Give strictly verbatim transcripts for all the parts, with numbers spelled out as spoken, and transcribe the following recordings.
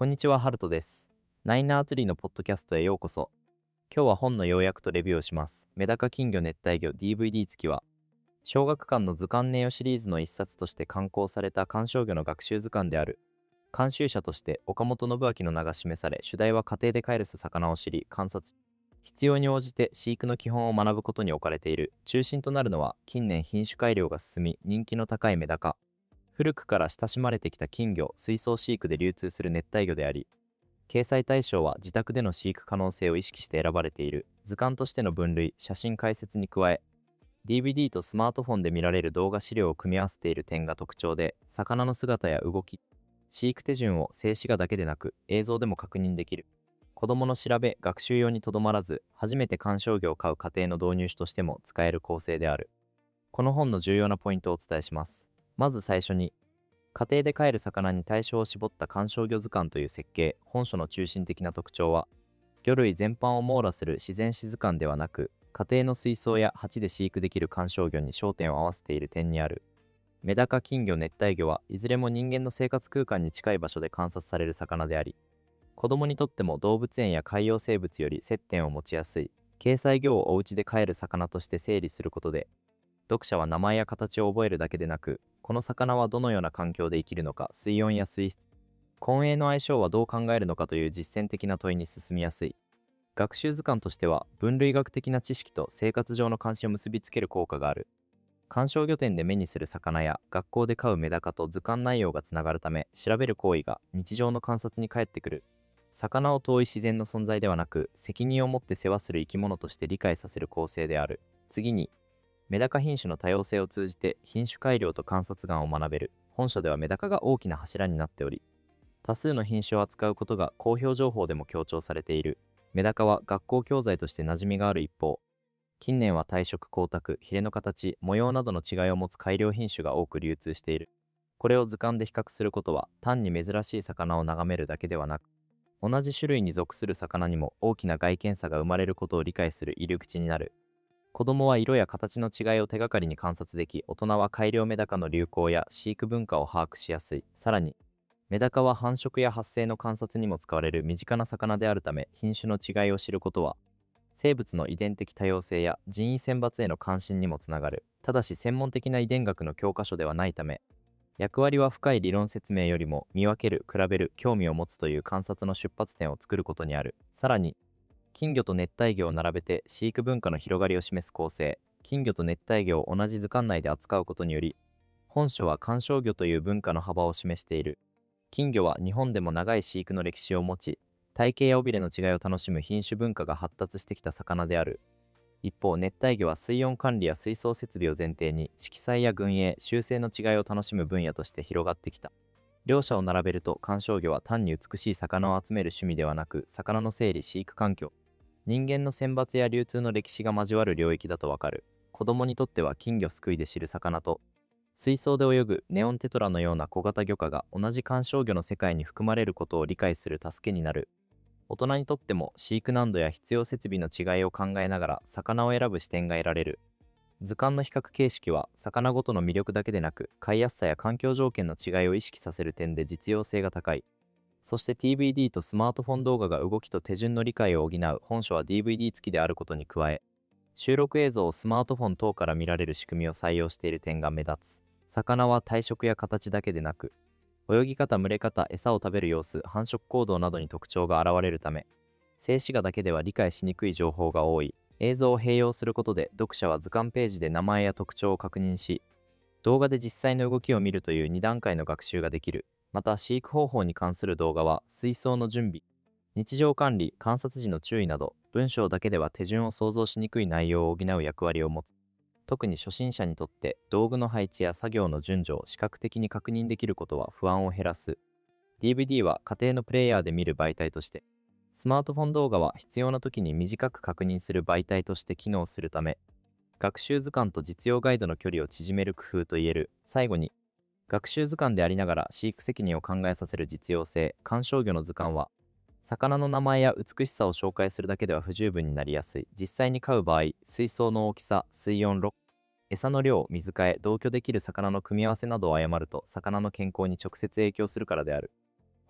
こんにちは、ハルトです。ナイナーツリーのポッドキャストへようこそ。今日は本の要約とレビューをします。メダカ金魚熱帯魚 ディーブイディー 付きは、小学館の図鑑ネオシリーズの一冊として刊行された観賞魚の学習図鑑である。監修者として岡本信明の名が示され、主題は家庭で飼える魚を知り、観察。必要に応じて飼育の基本を学ぶことに置かれている。中心となるのは、近年品種改良が進み、人気の高いメダカ。古くから親しまれてきた金魚、水槽飼育で流通する熱帯魚であり、掲載対象は自宅での飼育可能性を意識して選ばれている。図鑑としての分類、写真解説に加え、ディーブイディー とスマートフォンで見られる動画資料を組み合わせている点が特徴で、魚の姿や動き、飼育手順を静止画だけでなく映像でも確認できる。子供の調べ、学習用にとどまらず、初めて観賞魚を飼う家庭の導入種としても使える構成である。この本の重要なポイントをお伝えします。まず最初に、家庭で飼える魚に対象を絞った観賞魚図鑑という設計。本書の中心的な特徴は、魚類全般を網羅する自然史図鑑ではなく、家庭の水槽や鉢で飼育できる観賞魚に焦点を合わせている点にある。メダカ、金魚、熱帯魚はいずれも人間の生活空間に近い場所で観察される魚であり、子供にとっても動物園や海洋生物より接点を持ちやすい。掲載魚をお家で飼える魚として整理することで、読者は名前や形を覚えるだけでなく、この魚はどのような環境で生きるのか、水温や水質、混泳の相性はどう考えるのかという実践的な問いに進みやすい。学習図鑑としては、分類学的な知識と生活上の関心を結びつける効果がある。観賞魚店で目にする魚や学校で飼うメダカと図鑑内容がつながるため、調べる行為が日常の観察に返ってくる。魚を遠い自然の存在ではなく、責任を持って世話する生き物として理解させる構成である。次に、メダカ品種の多様性を通じて品種改良と観察眼を学べる。本書ではメダカが大きな柱になっており、多数の品種を扱うことが公表情報でも強調されている。メダカは学校教材として馴染みがある一方、近年は体色、光沢、ヒレの形、模様などの違いを持つ改良品種が多く流通している。これを図鑑で比較することは、単に珍しい魚を眺めるだけではなく、同じ種類に属する魚にも大きな外見差が生まれることを理解する入り口になる。子供は色や形の違いを手がかりに観察でき、大人は改良メダカの流行や飼育文化を把握しやすい。さらに、メダカは繁殖や発生の観察にも使われる身近な魚であるため、品種の違いを知ることは、生物の遺伝的多様性や人為選抜への関心にもつながる。ただし専門的な遺伝学の教科書ではないため、役割は深い理論説明よりも見分ける、比べる、興味を持つという観察の出発点を作ることにある。さらに、金魚と熱帯魚を並べて飼育文化の広がりを示す構成。金魚と熱帯魚を同じ図鑑内で扱うことにより、本書は観賞魚という文化の幅を示している。金魚は日本でも長い飼育の歴史を持ち、体型や尾びれの違いを楽しむ品種文化が発達してきた魚である。一方、熱帯魚は水温管理や水槽設備を前提に、色彩や群影、習性の違いを楽しむ分野として広がってきた。両者を並べると、観賞魚は単に美しい魚を集める趣味ではなく、魚の整理、飼育環境、人間の選抜や流通の歴史が交わる領域だとわかる。子供にとっては金魚すくいで知る魚と、水槽で泳ぐネオンテトラのような小型魚科が同じ観賞魚の世界に含まれることを理解する助けになる。大人にとっても飼育難度や必要設備の違いを考えながら魚を選ぶ視点が得られる。図鑑の比較形式は魚ごとの魅力だけでなく、飼いやすさや環境条件の違いを意識させる点で実用性が高い。そして ティーブイディー とスマートフォン動画が動きと手順の理解を補う。本書は ディーブイディー 付きであることに加え、収録映像をスマートフォン等から見られる仕組みを採用している点が目立つ。魚は体色や形だけでなく、泳ぎ方、群れ方、餌を食べる様子、繁殖行動などに特徴が現れるため、静止画だけでは理解しにくい情報が多い。映像を併用することで読者は図鑑ページで名前や特徴を確認し、動画で実際の動きを見るというに段階の学習ができる。また飼育方法に関する動画は水槽の準備、日常管理、観察時の注意など、文章だけでは手順を想像しにくい内容を補う役割を持つ。特に初心者にとって道具の配置や作業の順序を視覚的に確認できることは不安を減らす。ディーブイディー は家庭のプレイヤーで見る媒体として、スマートフォン動画は必要な時に短く確認する媒体として機能するため、学習図鑑と実用ガイドの距離を縮める工夫といえる。最後に、学習図鑑でありながら飼育責任を考えさせる実用性。観賞魚の図鑑は、魚の名前や美しさを紹介するだけでは不十分になりやすい。実際に飼う場合、水槽の大きさ、水温、餌の量、水替え、同居できる魚の組み合わせなどを誤ると魚の健康に直接影響するからである。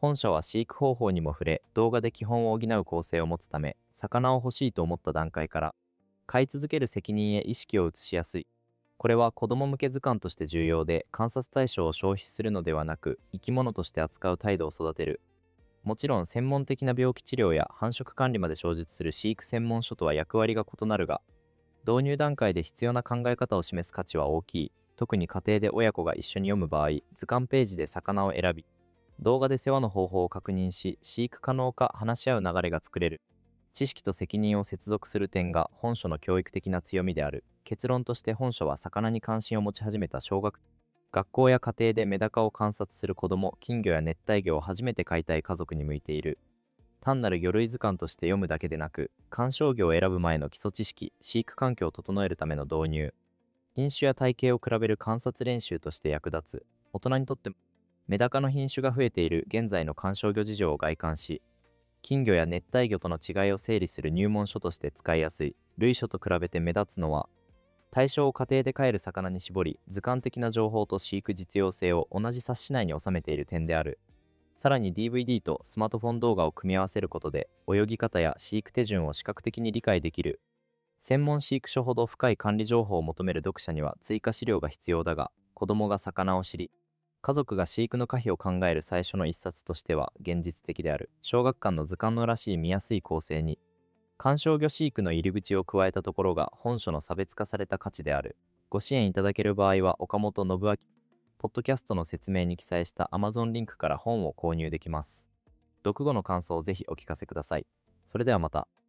本書は飼育方法にも触れ、動画で基本を補う構成を持つため、魚を欲しいと思った段階から、飼い続ける責任へ意識を移しやすい。これは子供向け図鑑として重要で、観察対象を消費するのではなく、生き物として扱う態度を育てる。もちろん専門的な病気治療や繁殖管理まで詳述する飼育専門書とは役割が異なるが、導入段階で必要な考え方を示す価値は大きい。特に家庭で親子が一緒に読む場合、図鑑ページで魚を選び、動画で世話の方法を確認し、飼育可能か話し合う流れが作れる。知識と責任を接続する点が本書の教育的な強みである。結論として本書は魚に関心を持ち始めた小学学校や家庭でメダカを観察する子ども、金魚や熱帯魚を初めて飼いたい家族に向いている。単なる魚類図鑑として読むだけでなく、観賞魚を選ぶ前の基礎知識、飼育環境を整えるための導入、品種や体型を比べる観察練習として役立つ。大人にとっても、メダカの品種が増えている現在の観賞魚事情を概観し、金魚や熱帯魚との違いを整理する入門書として使いやすい。類書と比べて目立つのは、対象を家庭で飼える魚に絞り、図鑑的な情報と飼育実用性を同じ冊子内に収めている点である。さらに ディーブイディー とスマートフォン動画を組み合わせることで、泳ぎ方や飼育手順を視覚的に理解できる。専門飼育書ほど深い管理情報を求める読者には追加資料が必要だが、子供が魚を知り、家族が飼育の可否を考える最初の一冊としては現実的である。小学館の図鑑のらしい見やすい構成に、観賞魚飼育の入り口を加えたところが本書の差別化された価値である。ご支援いただける場合は岡本信明、ポッドキャストの説明に記載した Amazon リンクから本を購入できます。読後の感想をぜひお聞かせください。それではまた。